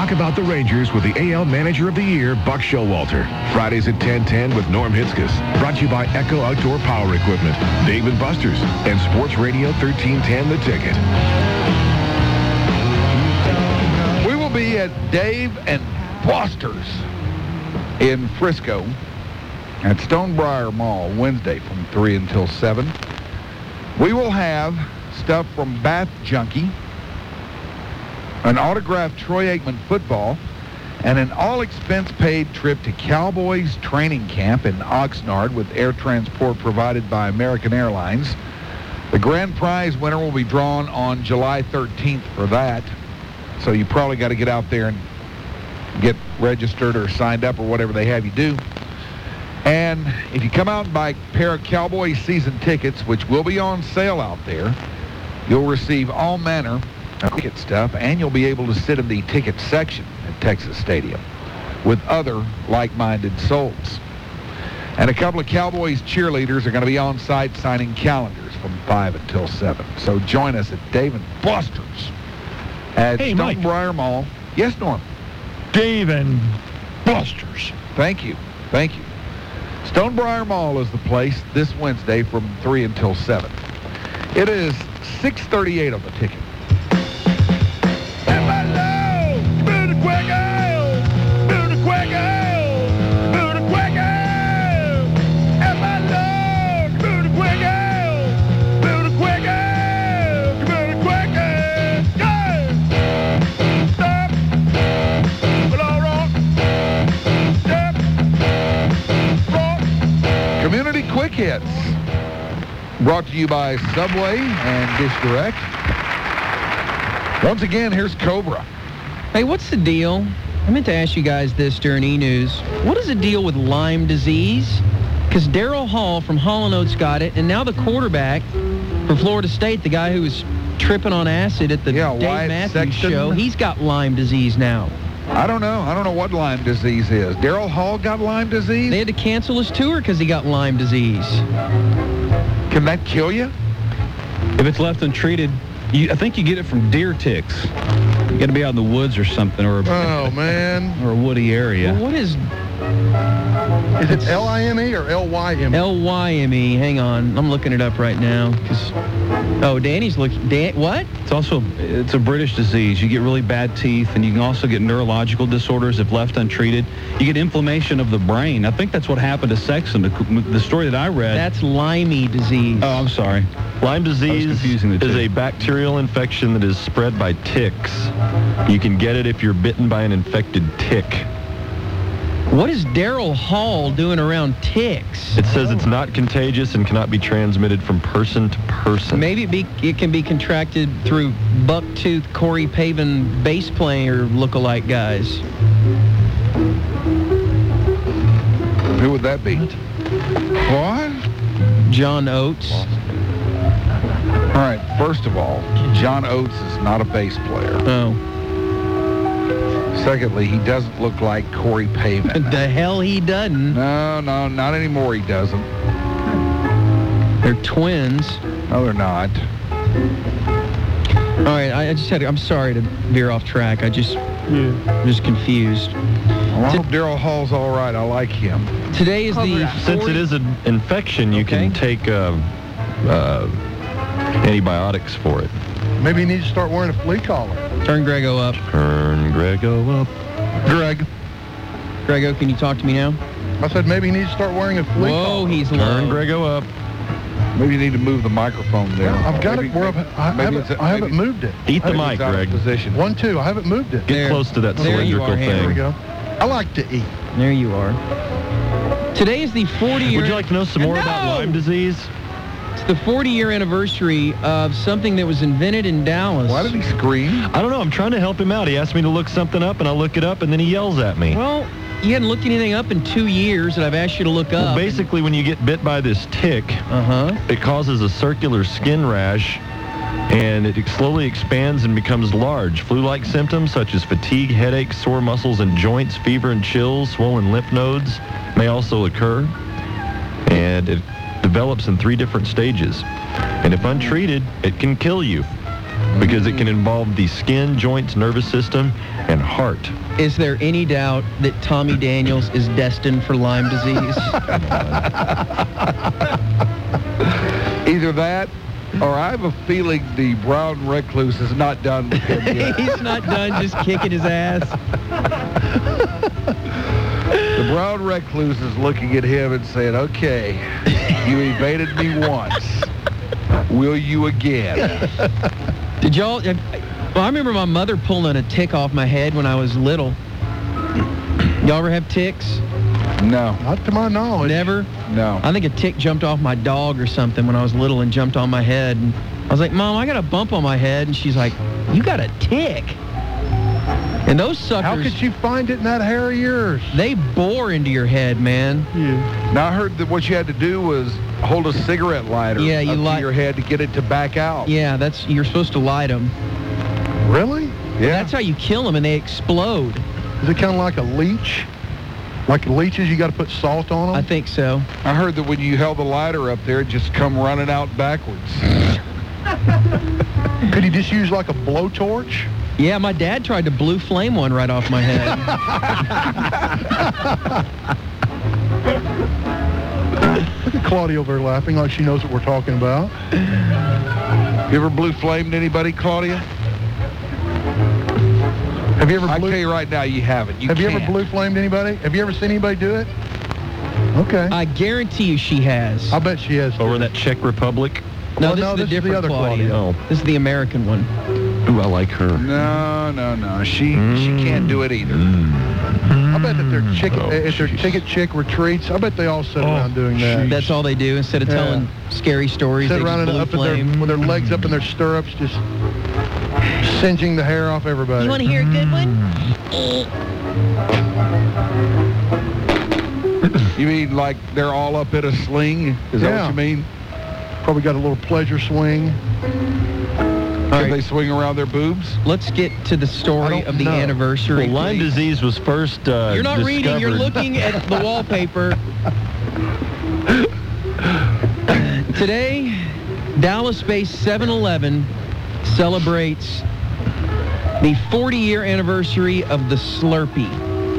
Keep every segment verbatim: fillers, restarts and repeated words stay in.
Talk about the Rangers with the A L Manager of the Year, Buck Showalter. Fridays at ten ten with Norm Hitzges. Brought to you by Echo Outdoor Power Equipment, Dave and Buster's, and Sports Radio thirteen ten The Ticket. We will be at Dave and Buster's in Frisco at Stonebriar Mall Wednesday from three until seven. We will have stuff from Bath Junkie, an autographed Troy Aikman football, and an all-expense-paid trip to Cowboys training camp in Oxnard with air transport provided by American Airlines. The grand prize winner will be drawn on July thirteenth for that, so you probably got to get out there and get registered or signed up or whatever they have you do. And if you come out and buy a pair of Cowboys season tickets, which will be on sale out there, you'll receive all manner of ticket stuff, and you'll be able to sit in the ticket section at Texas Stadium with other like-minded souls. And a couple of Cowboys cheerleaders are going to be on site signing calendars from five until seven. So join us at Dave and Buster's at Hey, Mike. Stonebriar Mall. Yes, Norm? Dave and Buster's. Thank you. Thank you. Stonebriar Mall is the place this Wednesday from three until seven. It is six thirty-eight on the ticket. Community Quick Hits, brought to you by Subway and Dish Direct. Once again, here's Cobra. Hey, what's the deal? I meant to ask you guys this during E-News. What is the deal with Lyme disease? Because Daryl Hall from Hall and Oates got it, and now the quarterback for Florida State, the guy who was tripping on acid at the Yeah, Dave Wyatt Matthews Sexton. show, he's got Lyme disease now. I don't know. I don't know what Lyme disease is. Daryl Hall got Lyme disease? They had to cancel his tour because he got Lyme disease. Can that kill you? If it's left untreated, you, I think you get it from deer ticks. You got to be out in the woods or something, or a, Oh, man. or a woody area. Well, what is Is it L I M E or L Y M E? L Y M E? Hang on. I'm looking it up right now. 'Cause, oh, Danny's looking. Dan, what? It's also, it's a British disease. You get really bad teeth, and you can also get neurological disorders if left untreated. You get inflammation of the brain. I think that's what happened to Sexton, the, the story that I read. That's Lyme disease. Oh, I'm sorry. Lyme disease confusing the is two. a bacterial infection that is spread by ticks. You can get it if you're bitten by an infected tick. What is Daryl Hall doing around ticks? It says it's not contagious and cannot be transmitted from person to person. Maybe it, be, it can be contracted through bucktooth Corey Pavin bass player lookalike guys. Who would that be? What? John Oates. All right, first of all, John Oates is not a bass player. Oh. Secondly, he doesn't look like Corey Pavin. The hell he doesn't. No, no, not anymore he doesn't. They're twins. No, they're not. All right, I, I just had. To, I'm sorry to veer off track. I just, yeah. I'm just confused. Well, I hope Daryl Hall's all right. I like him. Today is the. Since it is an infection, you Okay. can take uh, uh, antibiotics for it. Maybe you need to start wearing a flea collar. Turn Grego up. Turn Grego up. Greg. Grego, can you talk to me now? I said maybe you need to start wearing a flea Whoa, collar. he's Turn low. Grego up. Maybe you need to move the microphone there. I've got Maybe- it where I've, I, maybe haven't, it's- I haven't maybe- moved it. Eat the maybe mic, it's out of Greg. position. One, two, I haven't moved it. Get There. close to that There you cylindrical are, thing. Henry. There we go. I like to eat. There you are. Today is the forty-year. Would you like to know some more No! about Lyme disease? It's the forty-year anniversary of something that was invented in Dallas. Why did he scream? I don't know. I'm trying to help him out. He asked me to look something up, and I look it up, and then he yells at me. Well, you hadn't looked anything up in two years that I've asked you to look Well, up. basically, when you get bit by this tick, Uh-huh. it causes a circular skin rash, and it slowly expands and becomes large. Flu-like symptoms such as fatigue, headache, sore muscles and joints, fever and chills, swollen lymph nodes may also occur. And it develops in three different stages. And if untreated, it can kill you. because it can involve the skin, joints, nervous system, and heart. Is there any doubt that Tommy Daniels is destined for Lyme disease? Either that, or I have a feeling the brown recluse is not done with him yet. He's not done just kicking his ass. The brown recluse is looking at him and saying, okay, you evaded me once. Will you again? Did y'all... Well, I remember my mother pulling a tick off my head when I was little. Y'all ever have ticks? No. Not to my knowledge. Never? No. I think a tick jumped off my dog or something when I was little and jumped on my head. And I was like, Mom, I got a bump on my head. And she's like, you got a tick? And those suckers... How could you find it in that hair of yours? They bore into your head, man. Yeah. Now, I heard that what you had to do was hold a cigarette lighter Yeah, you up light- to your head to get it to back out. Yeah, that's... You're supposed to light them. Really? Yeah. That's how you kill them, and they explode. Is it kind of like a leech? Like leeches, you got to put salt on them? I think so. I heard that when you held the lighter up there, it just come running out backwards. Could you just use like a blowtorch? Yeah, my dad tried to blue flame one right off my head. Look at Claudia over there laughing like she knows what we're talking about. You ever blue flamed anybody, Claudia? Have you ever I blue, tell you right now, you haven't. You Have you can't. ever blue flamed anybody? Have you ever seen anybody do it? Okay. I guarantee you she has. I bet she has. Over in that Czech Republic. No, Well, this no, is the this is the different other Claudia. Claudia. Oh. This is the American one. Ooh, I like her. No, no, no. She she can't do it either. I bet that their chicken, Oh, if their jeez. ticket chick retreats, I bet they all sit Oh, around doing that. That's all they do. Instead of Yeah. telling scary stories, Sit they around just and blue up in their, flame. with their legs up in their stirrups, just singeing the hair off everybody. You want to hear a good one? You mean like they're all up in a sling? Is that Yeah. what you mean? Probably got a little pleasure swing. All Can right, they swing around their boobs? let's get to the I story don't of the know. anniversary. Well, Lyme please. disease was first uh, You're not reading, you're discovered- looking at the wallpaper. Today, Dallas-based seven eleven celebrates the forty-year anniversary of the Slurpee.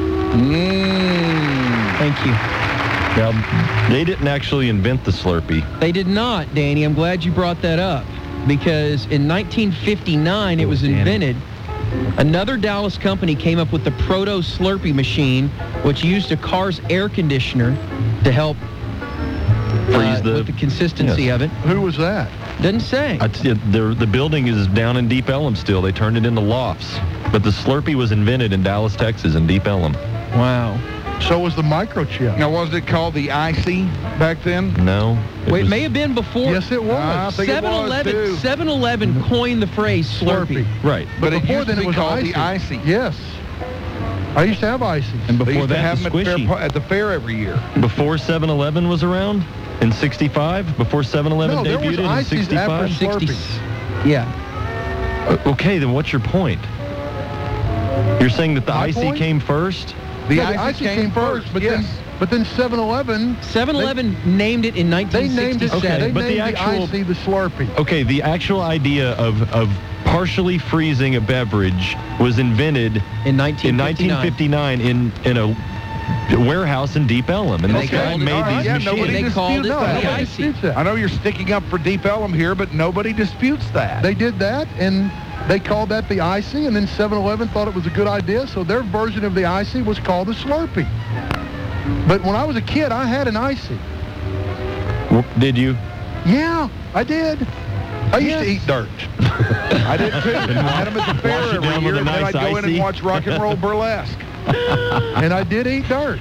Mmm. Thank you. Now, they didn't actually invent the Slurpee. They did not, Danny. I'm glad you brought that up because in nineteen fifty-nine, it was Danny. invented. Another Dallas company came up with the Proto Slurpee machine, which used a car's air conditioner to help Freeze uh, the- with the consistency yes. of it. Who was that? Doesn't say. I t- the, the building is down in Deep Ellum still. They turned it into lofts. But the Slurpee was invented in Dallas, Texas, in Deep Ellum. Wow. So was the microchip. Now, was it called the Icy back then? No. Wait, it was- may have been before. Yes, it was. I think it was, too. seven eleven coined the phrase Slurpee. Slurpee. Right. But, But it before used then to it be was called icy. the Icy. Yes. I used to have ices. And They before used to that, have the them at, fair, squishy. pa- at the fair every year. Before seven eleven was around in sixty-five? Before seven eleven No, there was debuted in ices after sixty-five? Slurpee. Yeah. Uh, okay, then what's your point? You're saying that the My Icy point? came first? The Yeah, the Icy icy came first, but yes. then but then seven eleven, seven eleven named it in they nineteen named it. sixty-seven. They but the named the, actual- icy the Slurpee. Okay, the actual idea of, of partially freezing a beverage was invented In nineteen in fifty-nine. nineteen fifty-nine in, in a warehouse in Deep Ellum. And this Okay. guy made All right, these yeah, machines. nobody They disputes called it that. the Nobody Icy. disputes that. I know you're sticking up for Deep Ellum here, but nobody disputes that. They did that, and they called that the icy, and then seven eleven thought it was a good idea, so their version of the icy was called the Slurpee. But when I was a kid, I had an icy. Did you? Yeah, I did. I used Yes. to eat dirt. I did too. I had them at the fair Wash it every down year, with a and then nice I'd go in icy. and watch rock and roll burlesque. And I did eat dirt.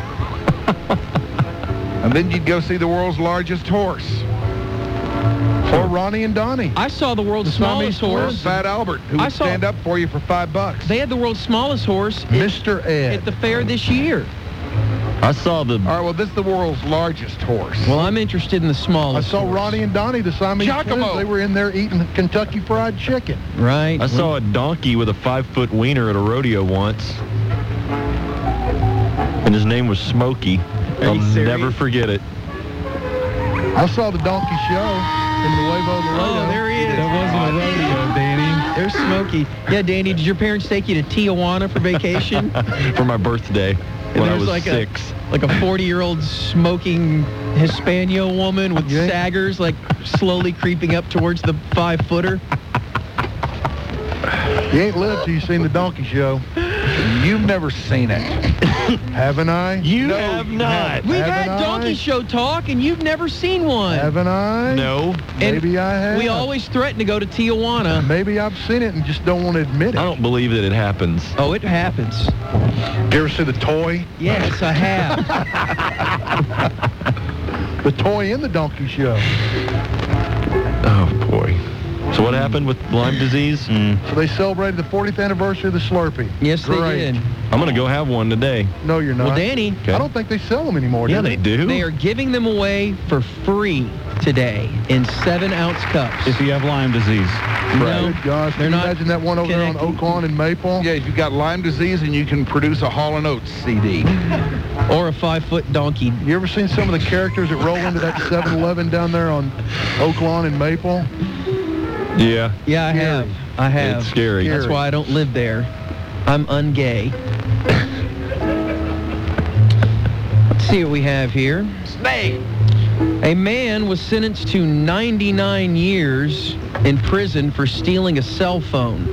And then you'd go see the world's largest horse, Or Ronnie and Donnie. I saw the world's The Siamese smallest or horse. Fat Albert, who I would saw- stand up for you for five bucks. They had the world's smallest horse at, Mister Ed. at the fair this year. I saw the... All right, well, this is the world's largest horse. Well, I'm interested in the I smallest saw horse. Ronnie and Donnie, the Siamese Giacomo. twins. They were in there eating Kentucky Fried Chicken. Right. I saw a donkey with a five-foot wiener at a rodeo once. And his name was Smokey. I'll you serious? never forget it. I saw the donkey show in Nuevo Laredo. Oh, there he is. That wasn't a rodeo, Danny. They're smoky. Yeah, Danny, did your parents take you to Tijuana for vacation? For my birthday when I was like six. A, like a forty-year-old smoking Hispano woman with Yeah. saggers, like slowly creeping up towards the five-footer. You ain't lived till you seen the donkey show. You've never seen it. Haven't I? You No, have you not. We've Haven't had I? donkey show talk, and you've never seen one. Haven't I? No. Maybe I have. We always threaten to go to Tijuana. Maybe I've seen it and just don't want to admit it. I don't believe that it happens. Oh, it happens. Did you ever see the toy? Yes, I have. The toy in the donkey show. Oh, boy. So what happened with Lyme disease? So they celebrated the fortieth anniversary of the Slurpee. Yes, Great. they did. I'm going to go have one today. No, you're not. Well, Danny, Okay. I don't think they sell them anymore, Yeah, do they do. they are giving them away for free today in seven-ounce cups. If you have Lyme disease. No, Good gosh. they're Can you not imagine that one over there on connected. Oak Lawn and Maple? Yeah, you've got Lyme disease and you can produce a Hall and Oates C D. Or a five-foot donkey. You ever seen some of the characters that roll into that seven eleven down there on Oak Lawn and Maple? Yeah. Yeah, I Scary. have. I have. It's scary. That's why I don't live there. I'm ungay. Let's see what we have here. Snake. A man was sentenced to ninety-nine years in prison for stealing a cell phone.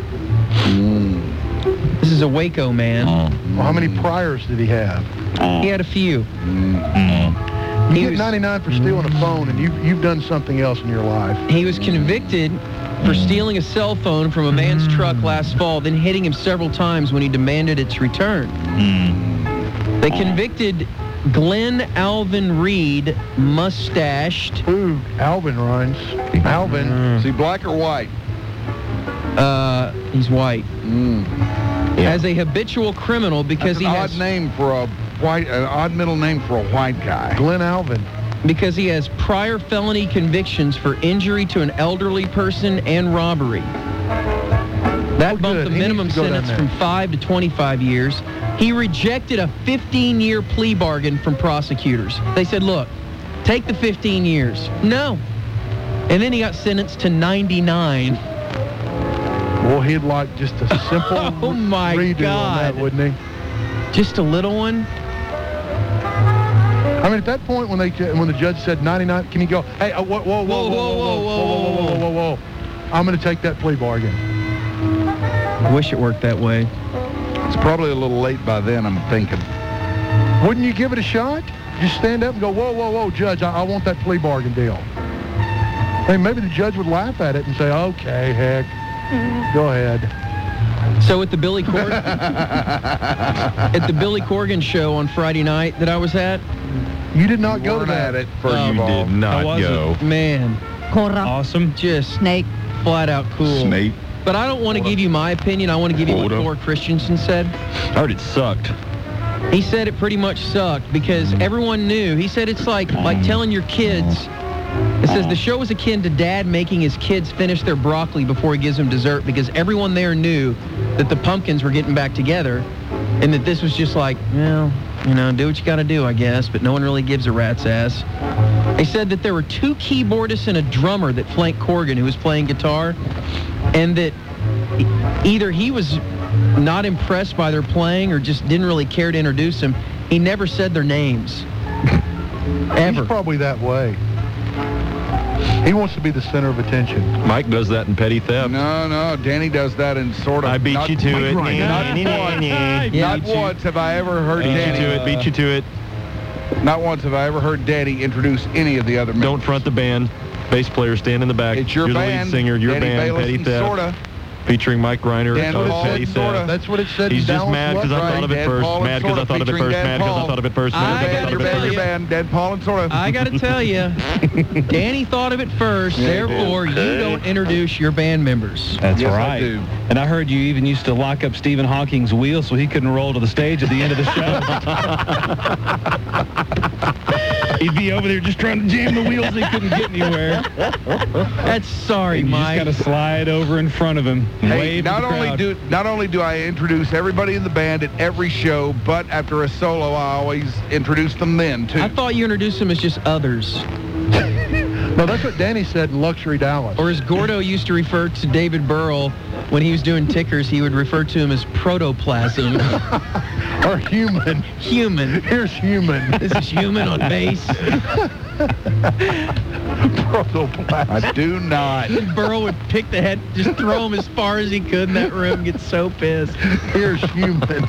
This is a Waco man. Well, how many priors did he have? He had a few. You He get was- ninety-nine for stealing a phone, and you've, you've done something else in your life. He was convicted for stealing a cell phone from a man's truck last fall, then hitting him several times when he demanded its return. They convicted Glenn Alvin Reed, mustached, Ooh, Alvin runs. Alvin. Is he black or white? uh, he's white, as a habitual criminal because That's an he odd has name for a white, an odd middle name for a white guy. Glenn Alvin. because he has prior felony convictions for injury to an elderly person and robbery. That Oh, bumped good. the He minimum needs to go down sentence there. from five to twenty-five years. He rejected a fifteen-year plea bargain from prosecutors. They said, look, take the fifteen years. No. And then he got sentenced to ninety-nine. Well, he'd like just a simple Oh, my redo on God. that, wouldn't he? Just a little one. I mean, at that point, when they when the judge said ninety-nine, can you go, hey, uh, whoa, whoa, whoa, whoa, whoa, whoa, whoa, whoa, whoa, whoa, whoa, whoa. I'm going to take that plea bargain. I wish it worked that way. It's probably a little late by then, I'm thinking. Wouldn't you give it a shot? Just stand up and go, whoa, whoa, whoa, judge, I, I want that plea bargain deal. Hey, maybe the judge would laugh at it and say, okay, heck, go ahead. So at the Billy Corgan at the Billy Corgan show on Friday night that I was at, You did not You go to weren't that. at it, first Oh, of You all. did not was go. man, Cora. Awesome. just Snake. flat out cool. Snake. But I don't want to give you my opinion. I want to give you what Quota. Thor Christensen said. I heard it sucked. He said it pretty much sucked because everyone knew. He said it's like like telling your kids. It says the show was akin to dad making his kids finish their broccoli before he gives them dessert because everyone there knew that the pumpkins were getting back together and that this was just like, well, you know, do what you got to do, I guess, but no one really gives a rat's ass. They said that there were two keyboardists and a drummer that flanked Corgan who was playing guitar and that e- either he was not impressed by their playing or just didn't really care to introduce them. He never said their names. Ever. He's probably that way. He wants to be the center of attention. Mike does that in petty theft. No, no, Danny does that in sort of. I beat not, you to it. Right, not Nah, nah, once. nah. Yeah, Not beat you. once have I ever heard Beat you Danny. to it. Beat you to it. Not once have I ever heard Danny introduce any of the other members. Don't front the band. Bass player, stand in the back. It's your You're band. the lead singer. Your Danny band, Bayless Petty and Theft. Sorta. Featuring Mike Reiner. Dan uh, Paul Petty and Sorta. Theft. That's what it said. He's in just Dallas mad because I Love thought of it Dan first. Paul and Mad because I Sorta thought of it featuring first. Dan Mad because I Paul. thought of it first. Mad I because I gotta thought of Your it band, tell your first. you. band, Dan Paul and Sorta. I got to tell you, Danny thought of it first. Therefore, you don't introduce your band members. That's Yes, I right. do. And I heard you even used to lock up Stephen Hawking's wheel so he couldn't roll to the stage at the end of the show. He'd be over there just trying to jam the wheels and he couldn't get anywhere. That's sorry, And you just Mike. got to slide over in front of him. And Hey, wave not at the only crowd. do not only do I introduce everybody in the band at every show, but after a solo, I always introduce them then too. I thought you introduced them as just others. No, that's what Danny said in Luxury Dallas. Or as Gordo used to refer to David Burrell, when he was doing tickers, he would refer to him as protoplasm. Or human. Human. Here's human. This is human on base. Protoplasm. I do not. Burrow would pick the head, just throw him as far as he could in that room, get so pissed. Here's human.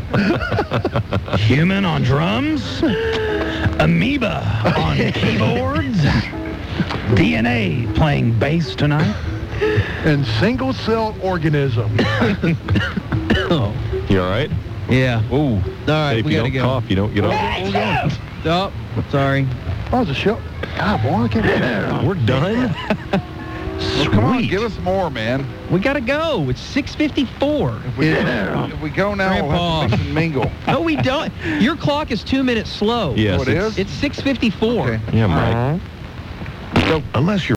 Human on drums, amoeba on keyboards, D N A playing bass tonight. And single-celled organism. Oh. You all right? Yeah. Ooh. All right, Hey, if we you got to don't go. cough, you don't get off. Oh, sorry. Oh, it's a show. God, boy, I can't. We're done? Well, come on, give us more, man. We got to go. It's six fifty-four. If we, if we go now, we'll Grandpa. have to mix and mingle. No, we don't. Your clock is two minutes slow. Yes. Oh, it is? It's six fifty-four. Okay. Yeah, Mike. Unless you're